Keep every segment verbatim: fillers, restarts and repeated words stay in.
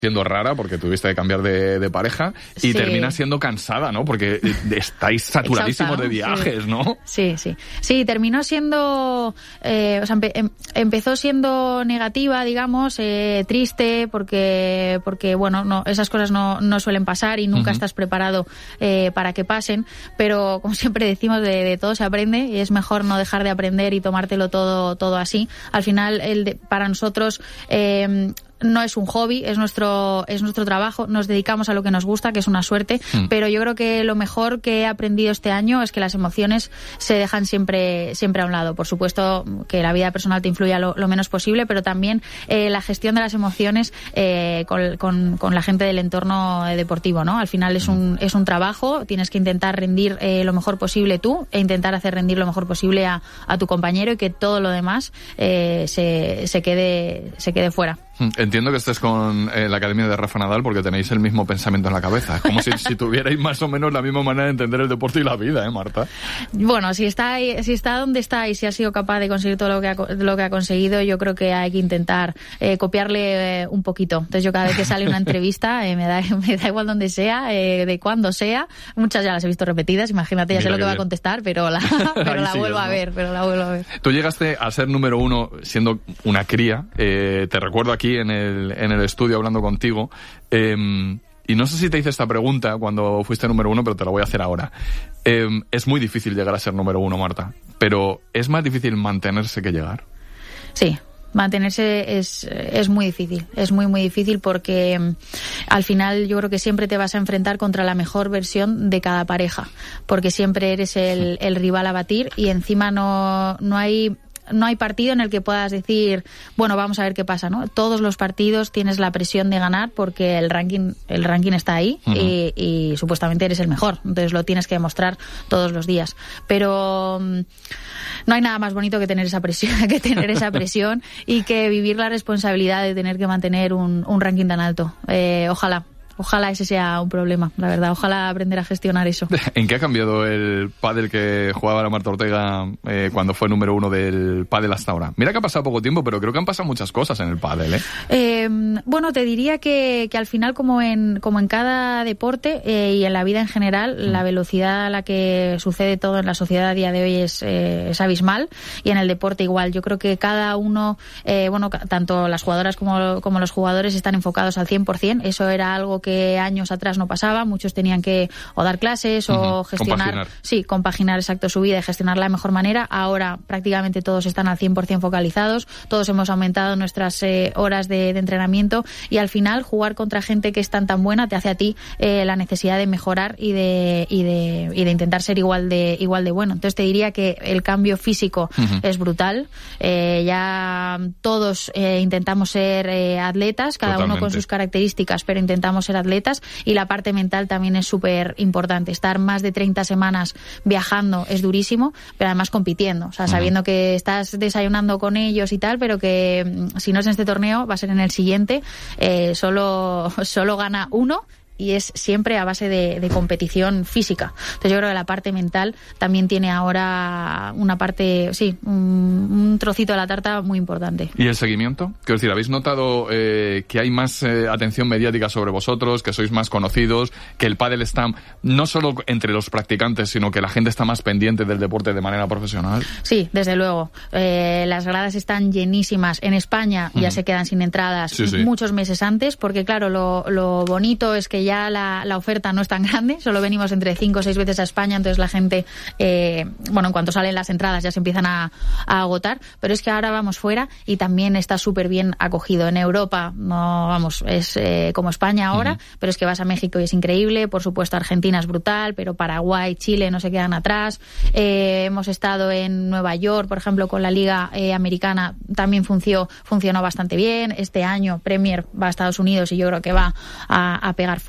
siendo rara porque tuviste que cambiar de, de pareja y sí. terminas siendo cansada, ¿no? Porque estáis saturadísimos de viajes, sí. ¿no? Sí, sí. Sí, terminó siendo... Eh, o sea, empe- em- empezó siendo negativa, digamos, eh, triste, porque, porque bueno, no, esas cosas no, no suelen pasar y nunca uh-huh. estás preparado eh, para que pasen, pero como siempre decimos, de, de todo se aprende y es mejor no dejar de aprender y tomártelo todo, todo así. Al final, el de, para nosotros... Eh, no es un hobby, es nuestro es nuestro trabajo, nos dedicamos a lo que nos gusta, que es una suerte, mm. pero yo creo que lo mejor que he aprendido este año es que las emociones se dejan siempre siempre a un lado. Por supuesto que la vida personal te influya lo, lo menos posible, pero también eh, la gestión de las emociones eh, con, con, con la gente del entorno deportivo, ¿no? Al final es un es un trabajo, tienes que intentar rendir eh, lo mejor posible tú e intentar hacer rendir lo mejor posible a, a tu compañero y que todo lo demás eh, se, se quede se quede fuera. Entiendo que estés con eh, la Academia de Rafa Nadal porque tenéis el mismo pensamiento en la cabeza. Es como si, si tuvierais más o menos la misma manera de entender el deporte y la vida, ¿eh, Marta? Bueno, si está ahí, si está donde está y si ha sido capaz de conseguir todo lo que ha, lo que ha conseguido, yo creo que hay que intentar eh, copiarle eh, un poquito. Entonces yo cada vez que sale una entrevista, eh, me, da, me da igual donde sea, eh, de cuándo sea. Muchas ya las he visto repetidas, imagínate, ya Mira sé lo que, que va a contestar, pero la, pero la vuelvo a ver, pero la vuelvo a ver. Tú llegaste a ser número uno siendo una cría, eh, te recuerdo aquí en el, en el estudio hablando contigo, eh, y no sé si te hice esta pregunta cuando fuiste número uno, pero te la voy a hacer ahora. Eh, es muy difícil llegar a ser número uno, Marta, pero ¿es más difícil mantenerse que llegar? Sí. Mantenerse es, es muy difícil, es muy muy difícil porque um, al final yo creo que siempre te vas a enfrentar contra la mejor versión de cada pareja, porque siempre eres el, el rival a batir y encima no, no hay... no hay partido en el que puedas decir, bueno, vamos a ver qué pasa, ¿no? Todos los partidos tienes la presión de ganar porque el ranking el ranking está ahí uh-huh. y, y supuestamente eres el mejor, entonces lo tienes que demostrar todos los días. Pero um, no hay nada más bonito que tener esa presión, que tener esa presión y que vivir la responsabilidad de tener que mantener un, un ranking tan alto. Eh, ojalá. Ojalá ese sea un problema, la verdad. Ojalá aprender a gestionar eso. ¿En qué ha cambiado el pádel que jugaba la Marta Ortega eh, cuando fue número uno del pádel hasta ahora? Mira que ha pasado poco tiempo, pero creo que han pasado muchas cosas en el pádel, ¿eh? eh bueno, te diría que, que al final, como en, como en cada deporte eh, y en la vida en general, mm. la velocidad a la que sucede todo en la sociedad a día de hoy es, eh, es abismal, y en el deporte igual. Yo creo que cada uno, eh, bueno, tanto las jugadoras como, como los jugadores están enfocados al cien por ciento. Eso era algo que años atrás no pasaba, muchos tenían que o dar clases o uh-huh. gestionar, compaginar. sí, compaginar exacto su vida y gestionarla de mejor manera. Ahora prácticamente todos están al cien por ciento focalizados, todos hemos aumentado nuestras eh, horas de, de entrenamiento y al final jugar contra gente que es tan tan buena te hace a ti eh, la necesidad de mejorar y de, y de y de intentar ser igual de igual de bueno. Entonces te diría que el cambio físico uh-huh. es brutal. Eh, ya todos eh, intentamos ser eh, atletas, cada Totalmente. uno con sus características, pero intentamos ser atletas, y la parte mental también es súper importante. Estar más de treinta semanas viajando es durísimo, pero además compitiendo, o sea, sabiendo uh-huh. que estás desayunando con ellos y tal, pero que si no es en este torneo va a ser en el siguiente, eh, solo, solo gana uno, y es siempre a base de, de competición física. Entonces yo creo que la parte mental también tiene ahora una parte, sí, un, un trocito de la tarta muy importante. ¿Y el seguimiento? Quiero decir, ¿habéis notado eh, que hay más eh, atención mediática sobre vosotros, que sois más conocidos, que el pádel está no solo entre los practicantes, sino que la gente está más pendiente del deporte de manera profesional? Sí, desde luego. Eh, las gradas están llenísimas. En España uh-huh. ya se quedan sin entradas sí, sí. muchos meses antes, porque claro, lo, lo bonito es que ya Ya la, la oferta no es tan grande, solo venimos entre cinco o seis veces a España, entonces la gente, eh, bueno, en cuanto salen las entradas ya se empiezan a, a agotar, pero es que ahora vamos fuera y también está súper bien acogido. En Europa, no, vamos, es eh, como España ahora, uh-huh. pero es que vas a México y es increíble, por supuesto Argentina es brutal, pero Paraguay, Chile no se quedan atrás. Eh, hemos estado en Nueva York, por ejemplo, con la Liga eh, Americana, también funcionó, funcionó bastante bien. Este año Premier va a Estados Unidos y yo creo que va a, a pegar fuerte.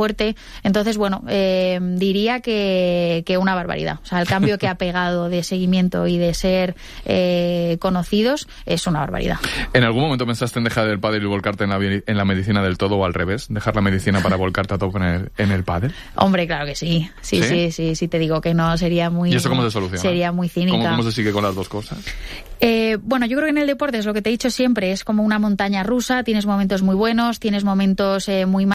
fuerte. Entonces, bueno, eh, diría que, que una barbaridad. O sea, el cambio que ha pegado de seguimiento y de ser eh, conocidos es una barbaridad. ¿En algún momento pensaste en dejar el pádel y volcarte en la, en la medicina del todo, o al revés? ¿Dejar la medicina para volcarte a tope en el, en el pádel? Hombre, claro que sí. Sí, sí, sí, sí, sí, te digo que no, sería muy... ¿Y eso cómo se soluciona? Sería muy cínica. ¿Cómo, cómo se sigue con las dos cosas? Eh, bueno, yo creo que en el deporte es lo que te he dicho siempre, es como una montaña rusa, tienes momentos muy buenos, tienes momentos eh, muy malos.